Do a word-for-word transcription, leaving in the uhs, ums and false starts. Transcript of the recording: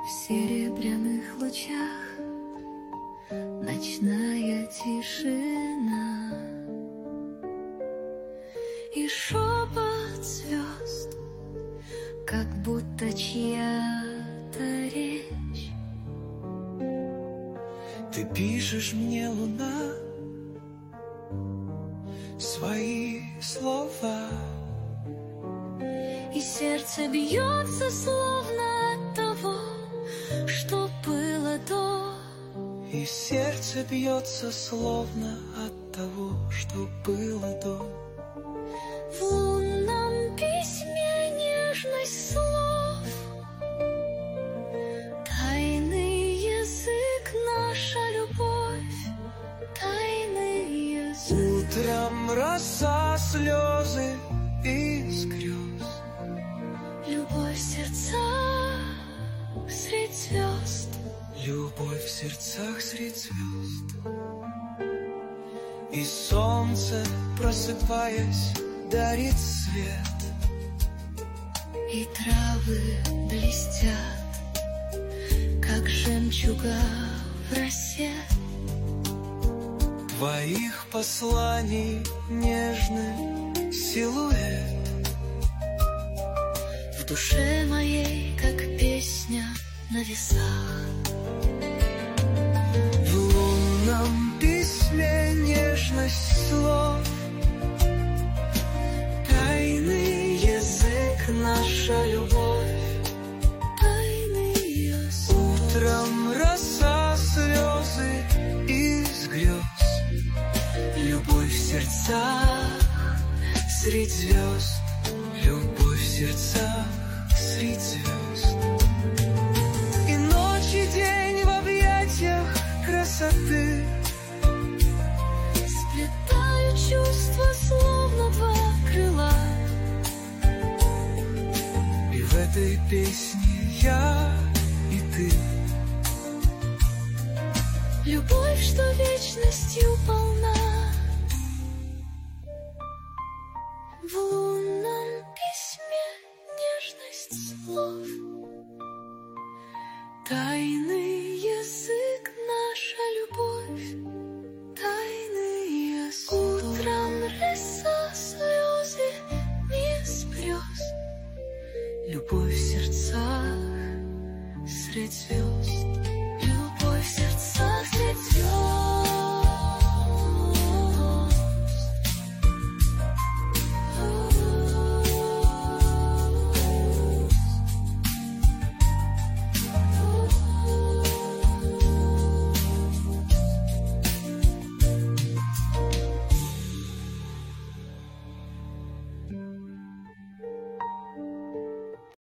В серебряных лучах ночная тишина и шепот звезд, как будто чья-то речь. Ты пишешь мне, луна, свои слова, и сердце бьется словно от того, что было до. И сердце бьется словно от того, что было до. В лунном письме нежность слов, тайный язык, наша любовь, тайный язык. Утром роса, слезы из грез, Любовь в сердцах средь звезд. любовь в сердцах средь звезд. И солнце, просыпаясь, дарит свет, И травы блестят, как жемчуга в росе. твоих посланий нежный силуэт. В душе моей, как песня на весах. В лунном письме нежность слов, тайный язык, наша любовь, Тайный язык. утром роса, слезы из грез, любовь в сердцах средь звезд, любовь в сердцах средь звезд. И ночь, и день в объятиях красоты, Сплетаю чувства, словно два крыла. и в этой песне я и ты. Любовь, что вечностью полна. В лунном письме нежность слов, тайный язык, наша любовь, тайный язык. Утром роса, слезы без слез, любовь в сердцах средь звезд.